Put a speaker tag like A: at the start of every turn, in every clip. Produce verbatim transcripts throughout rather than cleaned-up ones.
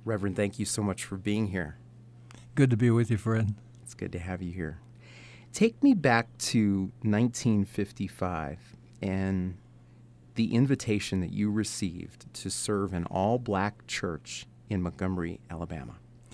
A: Reverend, thank you so much for being here.
B: Good to be with you, Fred.
A: It's good to have you here. Take me back to nineteen fifty-five and the invitation that you received to serve an all-black church in Montgomery, Alabama.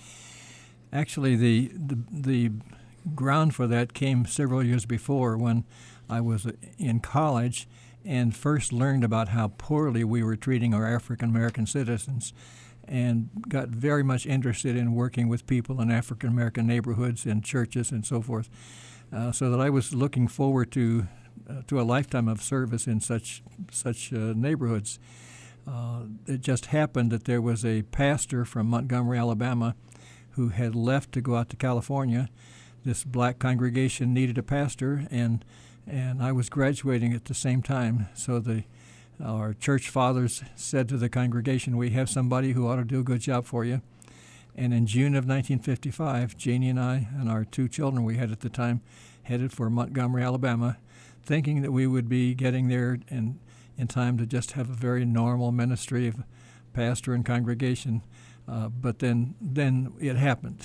B: Actually, the, the the ground for that came several years before when I was in college and first learned about how poorly we were treating our African-American citizens, and got very much interested in working with people in African-American neighborhoods and churches and so forth, uh, so that I was looking forward to uh, to a lifetime of service in such such uh, neighborhoods. Uh, it just happened that there was a pastor from Montgomery, Alabama, who had left to go out to California. This black congregation needed a pastor, and and I was graduating at the same time, so the our church fathers said to the congregation, "We have somebody who ought to do a good job for you." And in June of nineteen fifty-five, Janie and I and our two children we had at the time headed for Montgomery, Alabama, thinking that we would be getting there in, in time to just have a very normal ministry of pastor and congregation. Uh, but then then it happened.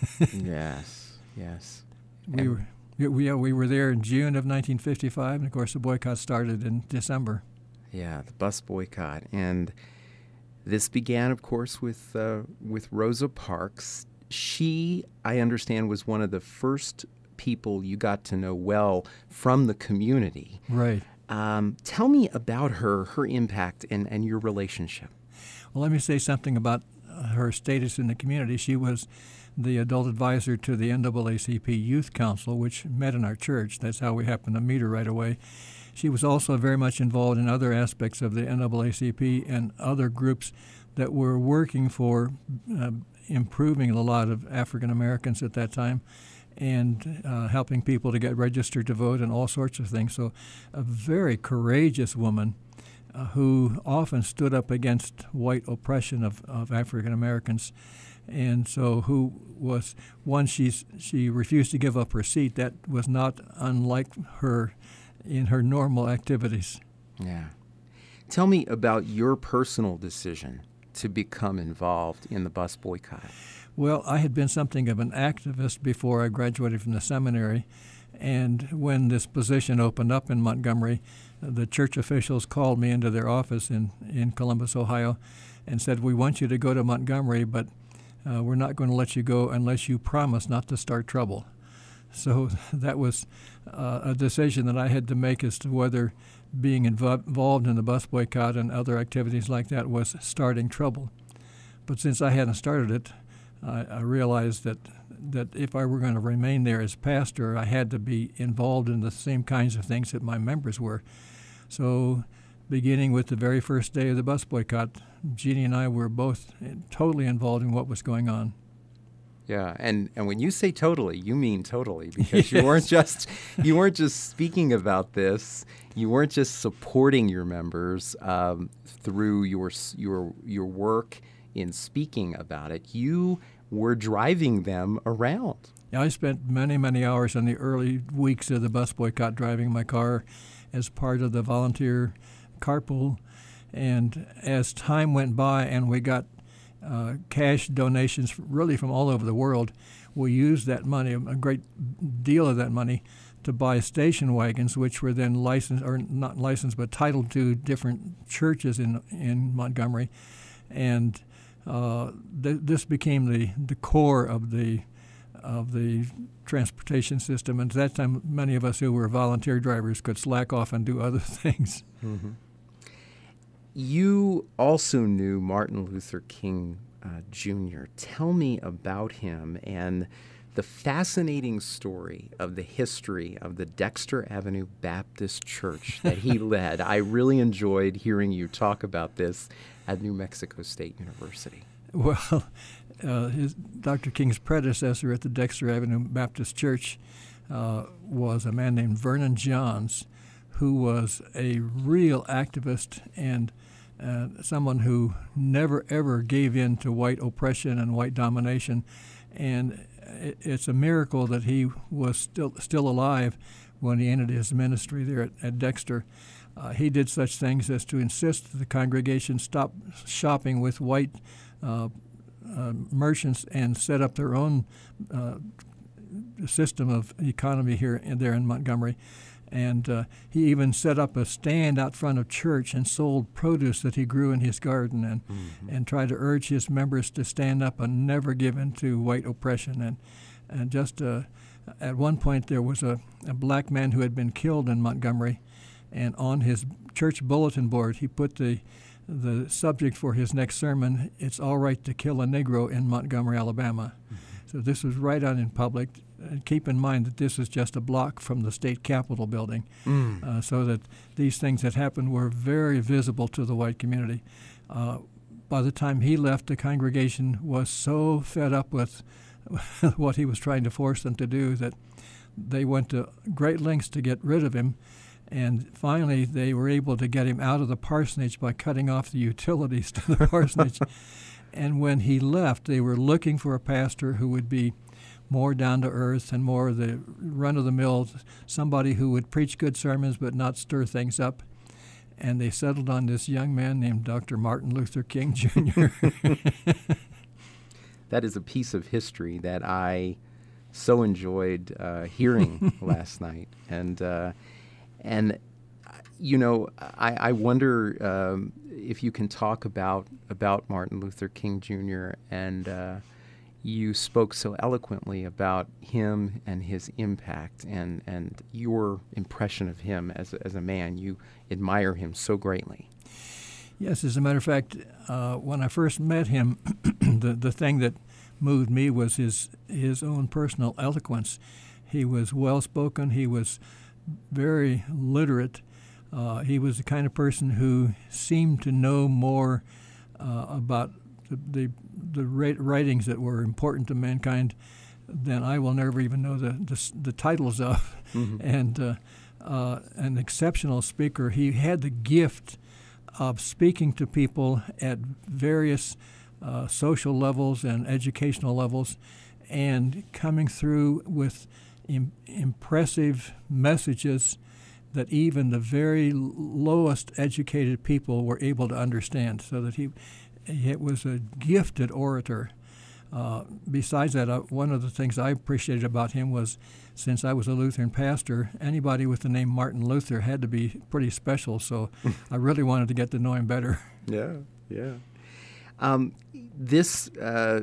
A: Yes, yes.
B: We
A: and
B: were we, we were there in June of nineteen fifty-five, and of course the boycott started in December.
A: Yeah, the bus boycott. And this began, of course, with uh, with Rosa Parks. She, I understand, was one of the first people you got to know well from the community.
B: Right.
A: Um, tell me about her, her impact, and, and your relationship.
B: Well, let me say something about her status in the community. She was the adult advisor to the N double A C P Youth Council, which met in our church. That's how we happened to meet her right away. She was also very much involved in other aspects of the N double A C P and other groups that were working for uh, improving a lot of African Americans at that time, and uh, helping people to get registered to vote and all sorts of things. So a very courageous woman uh, who often stood up against white oppression of, of African Americans. And so who was, one, she's, she refused to give up her seat. That was not unlike her in her normal activities.
A: Yeah. Tell me about your personal decision to become involved in the bus boycott.
B: Well, I had been something of an activist before I graduated from the seminary, and when this position opened up in Montgomery, the church officials called me into their office in, in Columbus, Ohio, and said, "We want you to go to Montgomery, but uh, we're not going to let you go unless you promise not to start trouble." So that was uh, a decision that I had to make as to whether being invo- involved in the bus boycott and other activities like that was starting trouble. But since I hadn't started it, I, I realized that that if I were going to remain there as pastor, I had to be involved in the same kinds of things that my members were. So beginning with the very first day of the bus boycott, Jeannie and I were both totally involved in what was going on.
A: Yeah, and, and when you say totally, you mean totally, because you weren't just you weren't just speaking about this, you weren't just supporting your members um, through your your your work in speaking about it. You were driving them around.
B: Yeah, I spent many many hours in the early weeks of the bus boycott driving my car as part of the volunteer carpool, and as time went by and we got Uh, cash donations really from all over the world, we used that money, a great deal of that money, to buy station wagons, which were then licensed, or not licensed, but titled to different churches in in Montgomery. And uh, th- this became the, the core of the of the transportation system. And at that time, many of us who were volunteer drivers could slack off and do other things.
A: Mm-hmm. You also knew Martin Luther King uh, Junior Tell me about him and the fascinating story of the history of the Dexter Avenue Baptist Church that he led. I really enjoyed hearing you talk about this at New Mexico State University.
B: Well, uh, his, Doctor King's predecessor at the Dexter Avenue Baptist Church uh, was a man named Vernon Johns, who was a real activist and uh, someone who never, ever gave in to white oppression and white domination. And it, it's a miracle that he was still still alive when he ended his ministry there at, at Dexter. Uh, he did such things as to insist that the congregation stop shopping with white uh, uh, merchants and set up their own uh, system of economy here and there in Montgomery. And uh, he even set up a stand out front of church and sold produce that he grew in his garden, and mm-hmm. and tried to urge his members to stand up and never give in to white oppression. And and just uh, at one point there was a, a black man who had been killed in Montgomery, and on his church bulletin board he put the the subject for his next sermon, "It's all right to kill a Negro in Montgomery, Alabama." Mm-hmm. So this was right out in public. And keep in mind that this is just a block from the state capitol building, mm. uh, so that these things that happened were very visible to the white community. Uh, by the time he left, the congregation was so fed up with what he was trying to force them to do that they went to great lengths to get rid of him. And finally, they were able to get him out of the parsonage by cutting off the utilities to the parsonage. And when he left, they were looking for a pastor who would be more down to earth and more the run-of-the-mill, somebody who would preach good sermons but not stir things up. And they settled on this young man named Doctor Martin Luther King, Junior
A: That is a piece of history that I so enjoyed uh, hearing last night. And, uh, and you know, I, I wonder um, if you can talk about, about Martin Luther King, Junior, and uh, you spoke so eloquently about him and his impact and, and your impression of him as a, as a man. You admire him so greatly.
B: Yes, as a matter of fact, uh, when I first met him, the, the thing that moved me was his, his own personal eloquence. He was well-spoken. He was very literate. Uh, he was the kind of person who seemed to know more uh, about the, the the writings that were important to mankind than I will never even know the the, the titles of. Mm-hmm. And uh, uh, an exceptional speaker. He had the gift of speaking to people at various uh, social levels and educational levels, and coming through with im- impressive messages that even the very lowest educated people were able to understand, so that he It was a gifted orator. Uh, besides that, uh, one of the things I appreciated about him was, since I was a Lutheran pastor, anybody with the name Martin Luther had to be pretty special, so I really wanted to get to know him better.
A: Yeah, yeah. Um, this uh,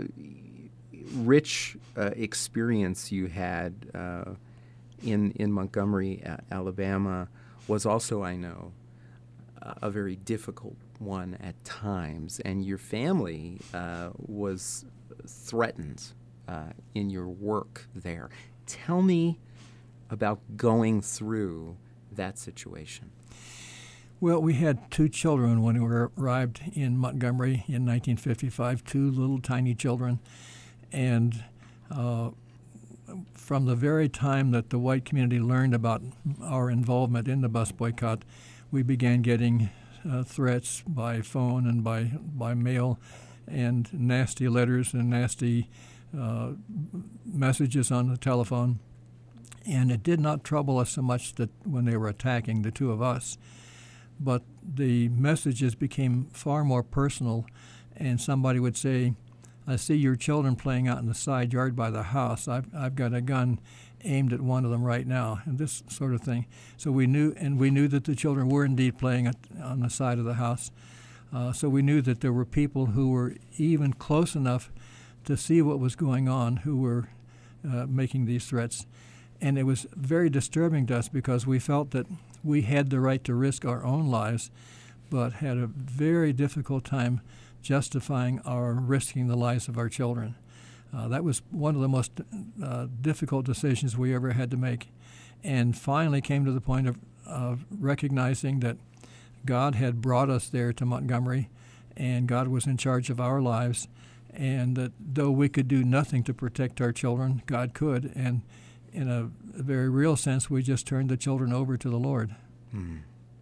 A: rich uh, experience you had uh, in, in Montgomery, uh, Alabama, was also, I know, a very difficult one at times, and your family uh, was threatened uh, in your work there. Tell me about going through that situation.
B: Well, we had two children when we arrived in Montgomery in nineteen fifty-five, two little tiny children, and uh, from the very time that the white community learned about our involvement in the bus boycott, we began getting uh, threats by phone and by by mail, and nasty letters and nasty uh, messages on the telephone. And it did not trouble us so much that when they were attacking the two of us, but the messages became far more personal, and somebody would say, "I see your children playing out in the side yard by the house. I've I've got a gun aimed at one of them right now," and this sort of thing. So we knew, and we knew that the children were indeed playing at, on the side of the house. Uh, so we knew that there were people who were even close enough to see what was going on who were uh, making these threats. And it was very disturbing to us because we felt that we had the right to risk our own lives, but had a very difficult time justifying our risking the lives of our children. Uh, that was one of the most uh, difficult decisions we ever had to make, and finally came to the point of, of recognizing that God had brought us there to Montgomery, and God was in charge of our lives, and that though we could do nothing to protect our children, God could, and in a, a very real sense, we just turned the children over to the Lord.
A: Hmm.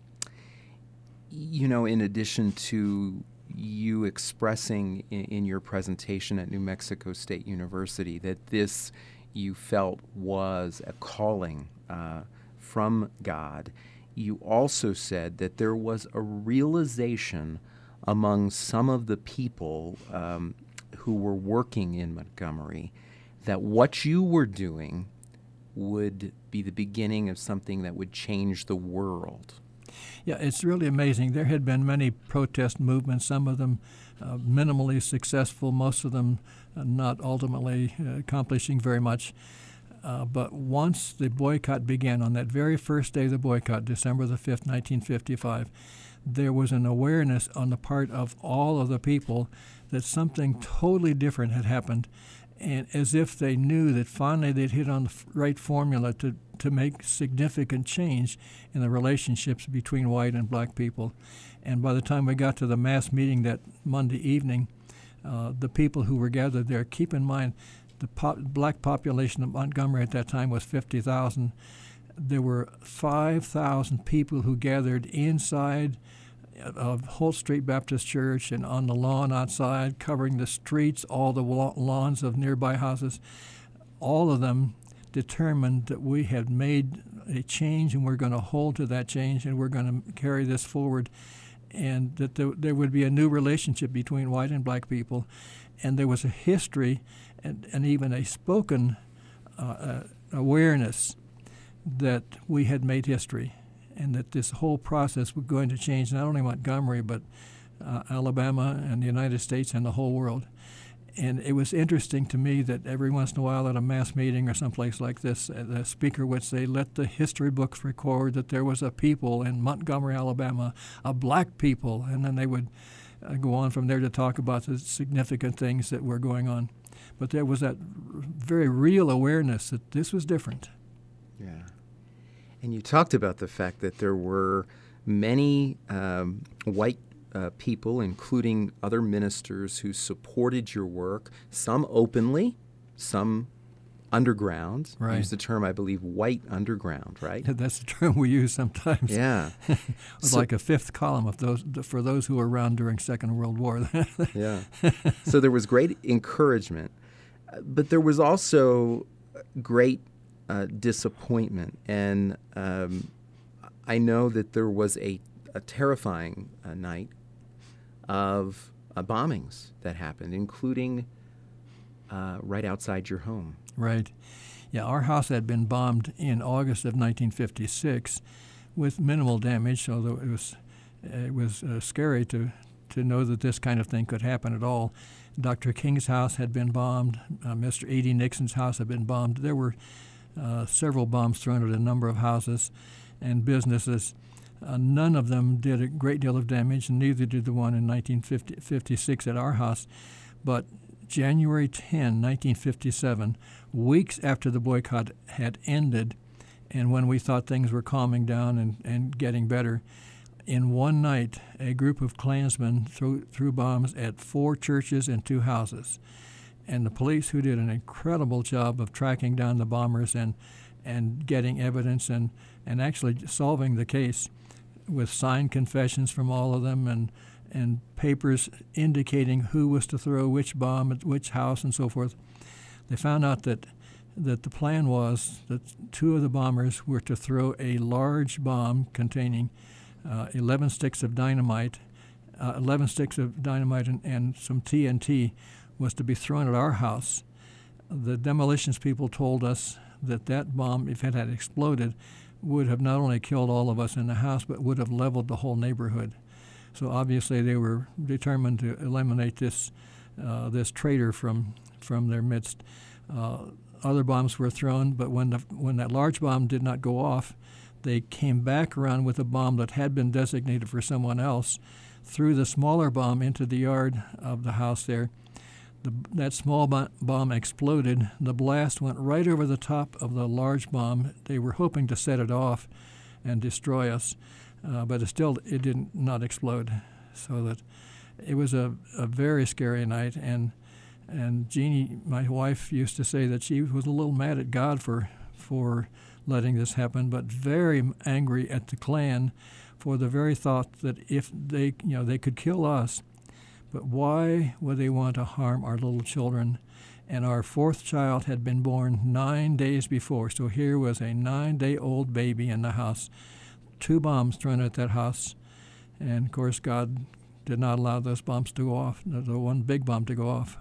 A: You know, in addition to you expressing in, in your presentation at New Mexico State University that this you felt was a calling uh, from God, you also said that there was a realization among some of the people um, who were working in Montgomery that what you were doing would be the beginning of something that would change the world.
B: Yeah, it's really amazing. There had been many protest movements, some of them uh, minimally successful, most of them uh, not ultimately uh, accomplishing very much. Uh, but once the boycott began, on that very first day of the boycott, December the fifth, nineteen fifty-five, there was an awareness on the part of all of the people that something totally different had happened, and as if they knew that finally they'd hit on the right formula to, to make significant change in the relationships between white and black people. And by the time we got to the mass meeting that Monday evening, uh, the people who were gathered there, keep in mind, the po- black population of Montgomery at that time was fifty thousand. There were five thousand people who gathered inside of Holt Street Baptist Church and on the lawn outside, covering the streets, all the lawns of nearby houses. All of them determined that we had made a change and we're going to hold to that change and we're going to carry this forward, and that there, there would be a new relationship between white and black people. And there was a history and, and even a spoken uh, uh, awareness that we had made history, and that this whole process was going to change not only Montgomery, but uh, Alabama and the United States and the whole world. And it was interesting to me that every once in a while at a mass meeting or someplace like this, the speaker would say, let the history books record that there was a people in Montgomery, Alabama, a black people, and then they would uh, go on from there to talk about the significant things that were going on. But there was that very real awareness that this was different.
A: Yeah. And you talked about the fact that there were many um, white uh, people, including other ministers, who supported your work, some openly, some underground.
B: Right.
A: You used the term, I believe, white underground, right?
B: That's the term we use sometimes.
A: Yeah.
B: It was
A: So-
B: like a fifth column of those for those who were around during Second World War.
A: Yeah. So there was great encouragement, uh, but there was also great uh, disappointment. And um, I know that there was a, a terrifying uh, night of uh, bombings that happened, including uh, right outside your home.
B: Right. Yeah, our house had been bombed in August of nineteen fifty-six with minimal damage, although it was it was uh, scary to, to know that this kind of thing could happen at all. Doctor King's house had been bombed. Uh, Mister E D Nixon's house had been bombed. There were uh, several bombs thrown at a number of houses and businesses. Uh, none of them did a great deal of damage, and neither did the one in nineteen fifty-six at our house. But January tenth, nineteen fifty-seven, weeks after the boycott had ended, and when we thought things were calming down and, and getting better, in one night, a group of Klansmen threw, threw bombs at four churches and two houses. And the police, who did an incredible job of tracking down the bombers and, and getting evidence and, and actually solving the case with signed confessions from all of them and and papers indicating who was to throw which bomb at which house and so forth. They found out that that the plan was that two of the bombers were to throw a large bomb containing uh, eleven sticks of dynamite, uh, eleven sticks of dynamite and, and some T N T was to be thrown at our house. The demolitions people told us that that bomb, if it had exploded, would have not only killed all of us in the house, but would have leveled the whole neighborhood. So obviously they were determined to eliminate this uh, this traitor from from their midst. Uh, other bombs were thrown, but when the, when that large bomb did not go off, they came back around with a bomb that had been designated for someone else, threw the smaller bomb into the yard of the house there. The, that small bo- bomb exploded. The blast went right over the top of the large bomb. They were hoping to set it off and destroy us. Uh, but it still it did not explode, so that it was a, a very scary night. And and Jeannie, my wife, used to say that she was a little mad at God for for letting this happen, but very angry at the Klan for the very thought that if they you know they could kill us, but why would they want to harm our little children? And our fourth child had been born nine days before, so here was a nine-day-old baby in the house. Two bombs thrown at that house, and of course God did not allow those bombs to go off, the one big bomb to go off.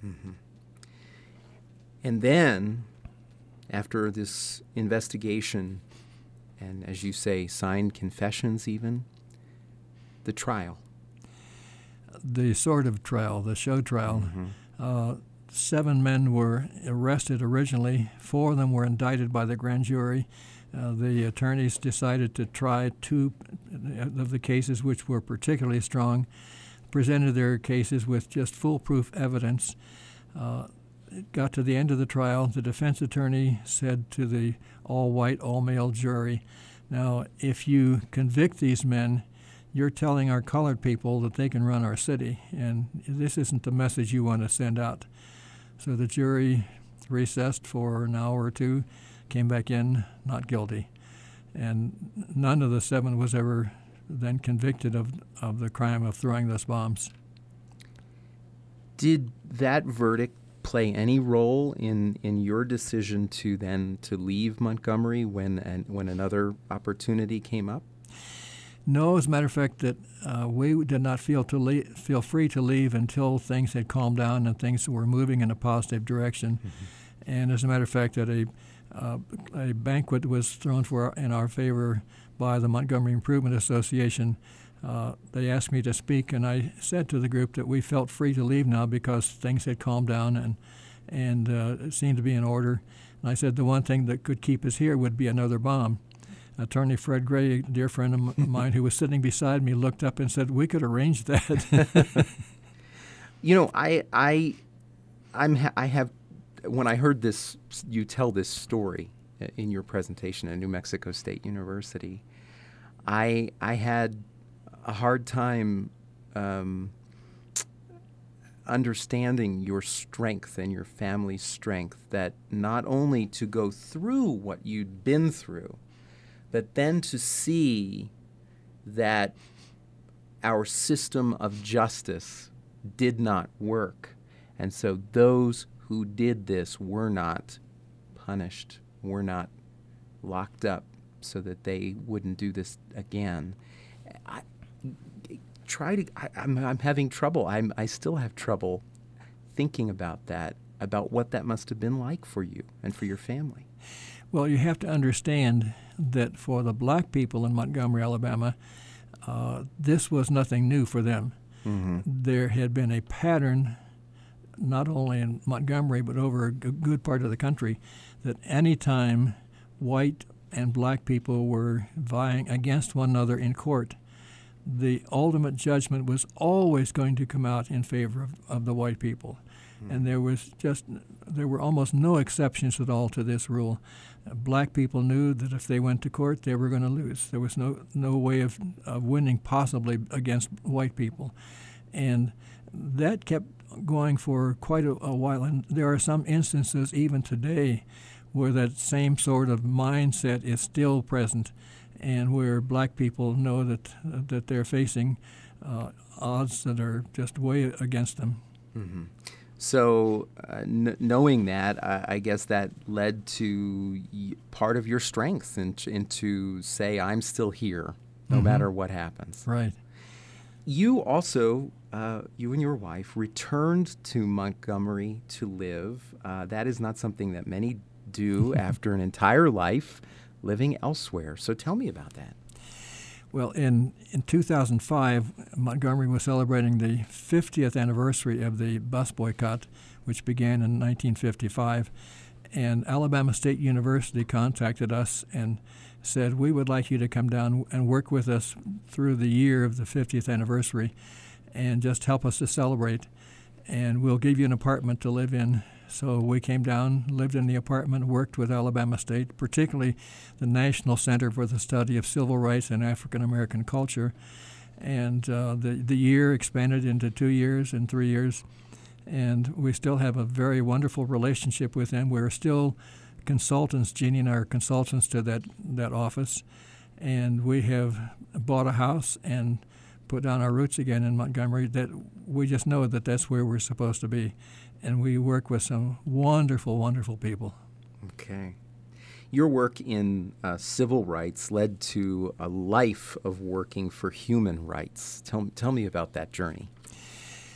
A: Mm-hmm. And then, after this investigation, and as you say, signed confessions even, the trial.
B: The sort of trial, the show trial.
A: Mm-hmm.
B: Uh, seven men were arrested originally. Four of them were indicted by the grand jury. Uh, the attorneys decided to try two of the cases which were particularly strong, presented their cases with just foolproof evidence. Uh, it got to the end of the trial. The defense attorney said to the all-white, all-male jury, "Now, if you convict these men, you're telling our colored people that they can run our city, and this isn't the message you want to send out." So the jury recessed for an hour or two, came back in, not guilty. And none of the seven was ever then convicted of, of the crime of throwing those bombs.
A: Did that verdict play any role in, in your decision to then to leave Montgomery when an, when another opportunity came up?
B: No, as a matter of fact, that uh, we did not feel to le- feel free to leave until things had calmed down and things were moving in a positive direction. Mm-hmm. And as a matter of fact, that a uh, a banquet was thrown for in our favor by the Montgomery Improvement Association. Uh, they asked me to speak, and I said to the group that we felt free to leave now because things had calmed down and and uh, it seemed to be in order. And I said the one thing that could keep us here would be another bomb. Attorney Fred Gray, a dear friend of mine who was sitting beside me, looked up and said, "We could arrange that."
A: You know, I, I, I'm, ha- I have, when I heard this, you tell this story in your presentation at New Mexico State University, I, I had a hard time um, understanding your strength and your family's strength. That not only to go through what you'd been through, but then to see that our system of justice did not work. And so those who did this were not punished, were not locked up so that they wouldn't do this again. I try to, I, I'm, I'm having trouble. I'm, I still have trouble thinking about that, about what that must have been like for you and for your family.
B: Well, you have to understand that for the black people in Montgomery, Alabama, uh, this was nothing new for them. Mm-hmm. There had been a pattern, not only in Montgomery, but over a g- good part of the country, that any time white and black people were vying against one another in court, the ultimate judgment was always going to come out in favor of, of the white people. Mm-hmm. And there was just, there were almost no exceptions at all to this rule. Black people knew that if they went to court, they were going to lose. There was no no way of, of winning possibly against white people. And that kept going for quite a, a while. And there are some instances even today where that same sort of mindset is still present and where black people know that, that they're facing uh, odds that are just way against them.
A: Mm-hmm. So uh, n- knowing that, I, I guess that led to y- part of your strength and in, to say, I'm still here, no mm-hmm. matter what happens.
B: Right.
A: You also, uh, you and your wife, returned to Montgomery to live. Uh, that is not something that many do after an entire life living elsewhere. So tell me about that.
B: Well, in, in two thousand five, Montgomery was celebrating the fiftieth anniversary of the bus boycott, which began in nineteen fifty-five. And Alabama State University contacted us and said, we would like you to come down and work with us through the year of the fiftieth anniversary and just help us to celebrate. And we'll give you an apartment to live in. So we came down, lived in the apartment, worked with Alabama State, particularly the National Center for the Study of Civil Rights and African American Culture. And uh, the, the year expanded into two years and three years. And we still have a very wonderful relationship with them. We're still consultants. Jeannie and I are consultants to that, that office. And we have bought a house and put down our roots again in Montgomery. That we just know that that's where we're supposed to be. And we work with some wonderful, wonderful people.
A: Okay. Your work in uh, civil rights led to a life of working for human rights. Tell, tell me about that journey.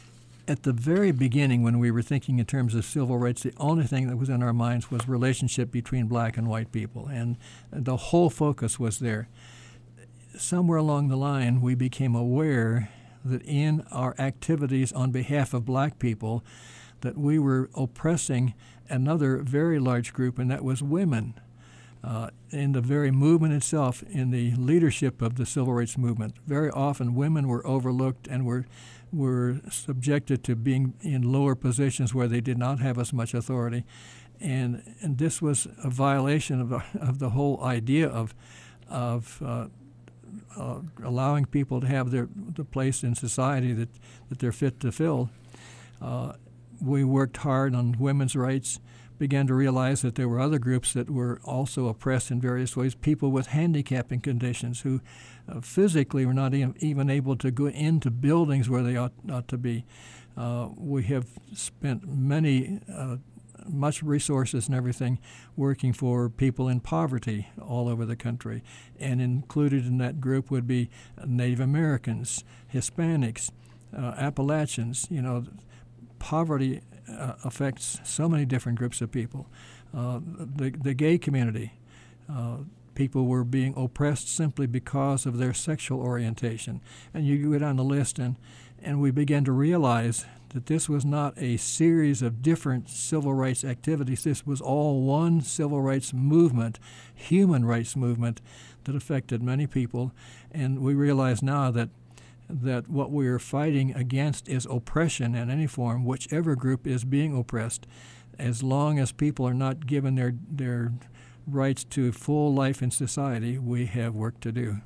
B: at the very beginning, when we were thinking in terms of civil rights, the only thing that was in our minds was relationship between black and white people, and the whole focus was there. Somewhere along the line, we became aware that in our activities on behalf of black people, that we were oppressing another very large group, and that was women. Uh, in the very movement itself, in the leadership of the civil rights movement, very often women were overlooked and were were subjected to being in lower positions where they did not have as much authority, and and this was a violation of the, of the whole idea of of uh, uh, allowing people to have their the place in society that that they're fit to fill. Uh, we worked hard on women's rights. Began to realize that there were other groups that were also oppressed in various ways, people with handicapping conditions who uh, physically were not e- even able to go into buildings where they ought, ought to be. Uh, we have spent many, uh, much resources and everything working for people in poverty all over the country. And included in that group would be Native Americans, Hispanics, uh, Appalachians, you know, poverty Uh, affects so many different groups of people. Uh, the, the gay community, uh, people were being oppressed simply because of their sexual orientation. And you go down the list, and, and we began to realize that this was not a series of different civil rights activities. This was all one civil rights movement, human rights movement, that affected many people. And we realize now that that what we are fighting against is oppression in any form, whichever group is being oppressed. As long as people are not given their their rights to full life in society, we have work to do.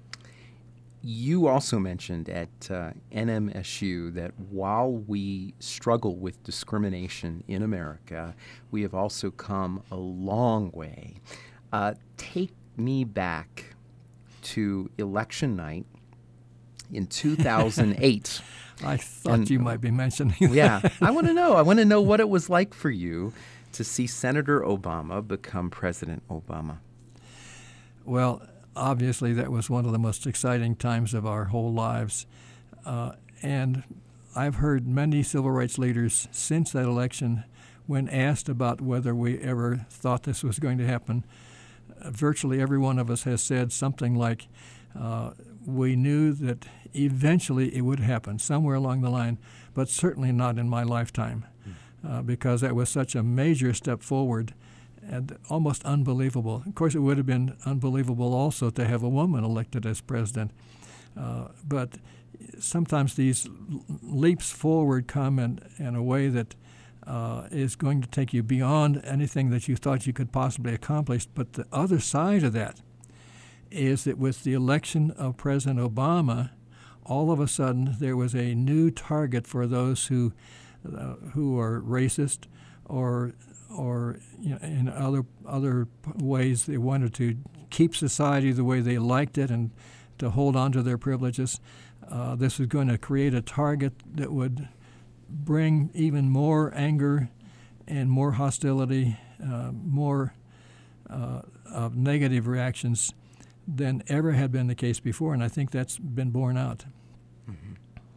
A: You also mentioned at uh, N M S U that while we struggle with discrimination in America, we have also come a long way. Uh, take me back to election night in two thousand eight.
B: I thought and, you might be mentioning that.
A: Yeah, I want to know. I want to know what it was like for you to see Senator Obama become President Obama.
B: Well, obviously that was one of the most exciting times of our whole lives. Uh, and I've heard many civil rights leaders since that election, when asked about whether we ever thought this was going to happen, uh, virtually every one of us has said something like, uh, we knew that eventually it would happen somewhere along the line, but certainly not in my lifetime, uh, because that was such a major step forward and almost unbelievable. Of course, it would have been unbelievable also to have a woman elected as president. Uh, but sometimes these leaps forward come in, in a way that uh, is going to take you beyond anything that you thought you could possibly accomplish. But the other side of that is that with the election of President Obama, all of a sudden there was a new target for those who uh, who are racist or or you know, in other other ways they wanted to keep society the way they liked it and to hold on to their privileges. Uh, this was going to create a target that would bring even more anger and more hostility, uh, more uh, of negative reactions than ever had been the case before, and I think that's been borne out.
A: Mm-hmm.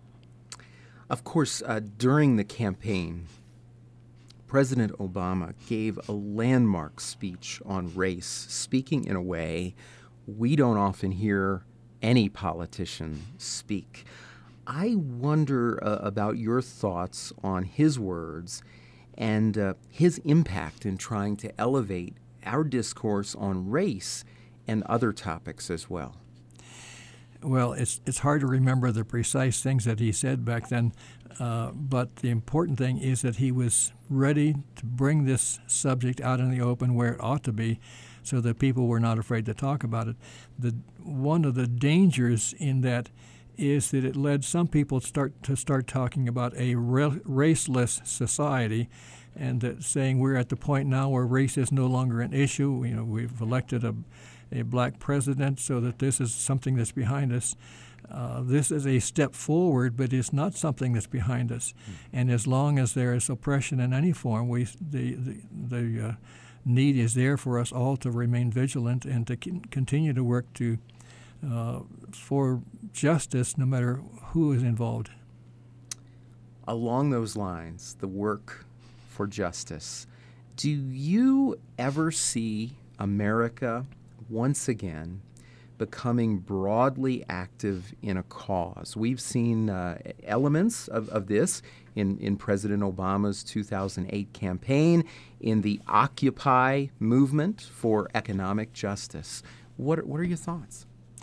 A: Of course, uh, during the campaign, President Obama gave a landmark speech on race, speaking in a way we don't often hear any politician speak. I wonder uh, about your thoughts on his words and uh, his impact in trying to elevate our discourse on race and other topics as well.
B: Well, it's it's hard to remember the precise things that he said back then, uh, but the important thing is that he was ready to bring this subject out in the open where it ought to be, so that people were not afraid to talk about it. The one of the dangers in that is that it led some people start to start talking about a ra- raceless society, and that saying we're at the point now where race is no longer an issue. You know, we've elected a a black president, so that this is something that's behind us. Uh, this is a step forward, but it's not something that's behind us. Mm. And as long as there is oppression in any form, we the the, the uh, need is there for us all to remain vigilant and to c- continue to work to uh, for justice, no matter who is involved.
A: along those lines, the work for justice, do you ever see America once again becoming broadly active in a cause? We've seen uh, elements of, of this in, in President Obama's two thousand eight campaign, in the Occupy movement for economic justice. What, what are your thoughts?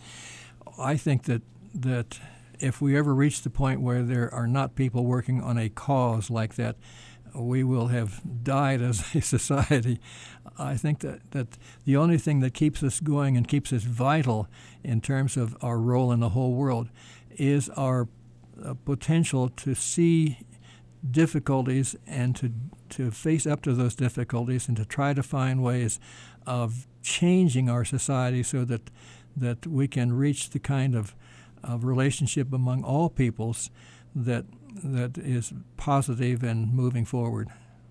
B: I think that that if we ever reach the point where there are not people working on a cause like that, we will have died as a society. I think that, that the only thing that keeps us going and keeps us vital in terms of our role in the whole world is our uh, potential to see difficulties and to to face up to those difficulties and to try to find ways of changing our society so that that we can reach the kind of, of relationship among all peoples that that is positive and moving forward.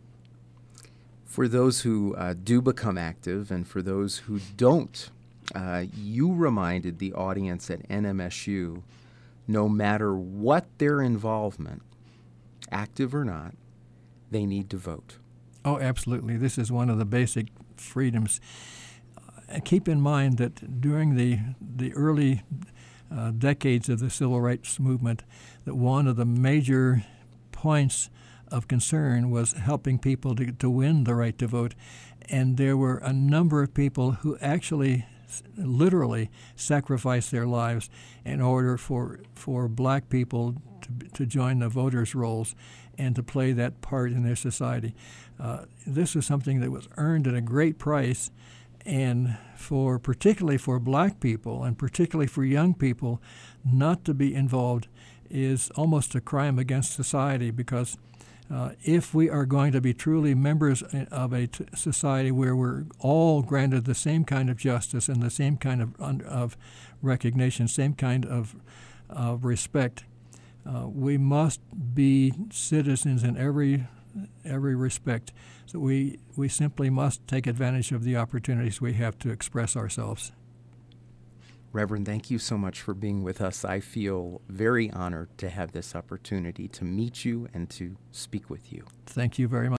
A: For those who uh, do become active and for those who don't, uh, you reminded the audience at N M S U, no matter what their involvement, active or not, they need to vote.
B: Oh, absolutely. This is one of the basic freedoms. Uh, keep in mind that during the, the early uh, decades of the civil rights movement, that one of the major points of concern was helping people to, to win the right to vote. And there were a number of people who actually literally sacrificed their lives in order for for black people to, to join the voters' rolls and to play that part in their society. Uh, this was something that was earned at a great price, and for particularly for black people and particularly for young people, not to be involved is almost a crime against society, because uh, if we are going to be truly members of a t- society where we're all granted the same kind of justice and the same kind of, of recognition, same kind of, of respect, uh, we must be citizens in every every respect. So we, we simply must take advantage of the opportunities we have to express ourselves.
A: Reverend, thank you so much for being with us. I feel very honored to have this opportunity to meet you and to speak with you.
B: Thank you very much.